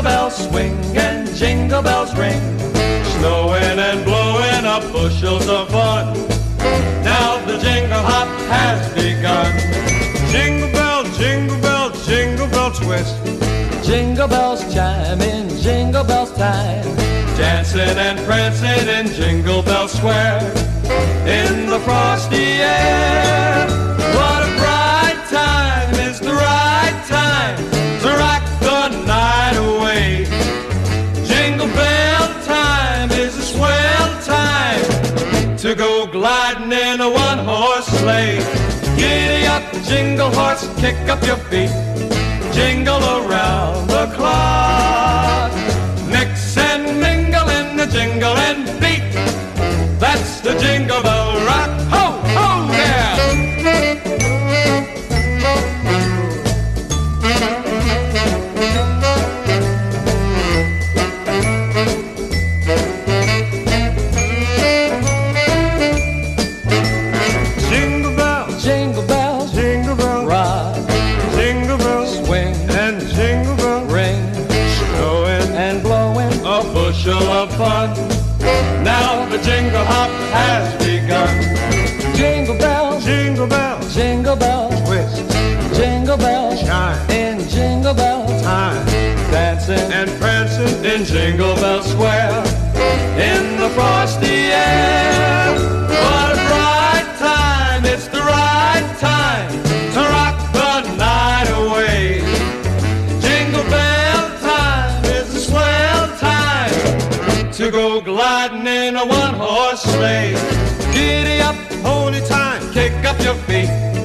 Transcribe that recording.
Jingle bells swing and jingle bells ring, snowing and blowing up bushels of fun. Now the jingle hop has begun. Jingle bell, jingle bell, jingle bell twist. Jingle bells chime in Jingle Bells time, dancing and prancing in Jingle Bell Square. In the frosty air, what a bright time is the right time to rock the night away. Jingle bell time is a swell time to go gliding in a one-horse sleigh. Giddy up, jingle horse, kick up your feet, jingle around the clock. Mix and mingle in the jingle and beat, that's the Jingle Bell Rock. Ho, ho, yeah! Jingle bells, jingle bells, jingle bells rock. Jingle bells swing and jingle bells ring, snowing and blowing a bushel of fun. Now the jingle hop has begun. Jingle bells, jingle bells, jingle bells twist. Jingle bells chime in Jingle Bell time, dancing and prancing in Jingle Bell Square. In the frosty air, what a bright time, it's the right time to rock the night away. Jingle bell time is a swell time to go gliding in a one-horse sleigh. Giddy up, holy time, kick up your feet,